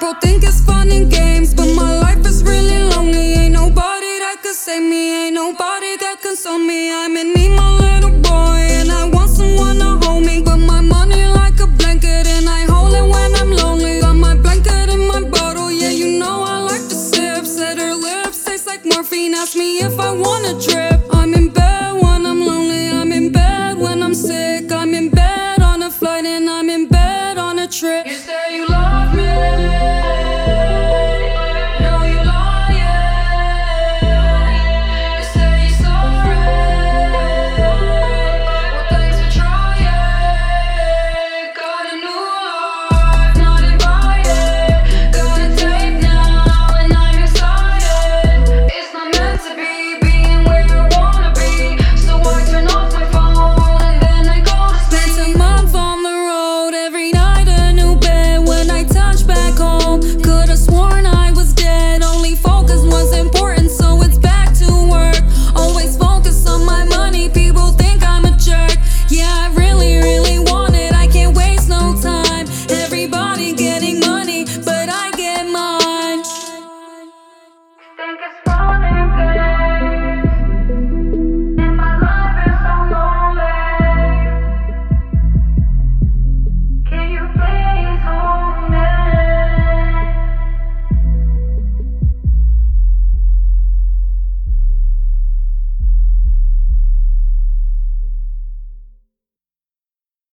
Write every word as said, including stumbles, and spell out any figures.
People think it's fun and games, but my life is really lonely. Ain't nobody that could save me, ain't nobody that console me. I'm in need, my little boy, and I want someone to hold me. Put my money like a blanket, and I hold it when I'm lonely. Got my blanket in my bottle, yeah, you know I like to sip. Said her lips taste like morphine, asked me if I want a trip.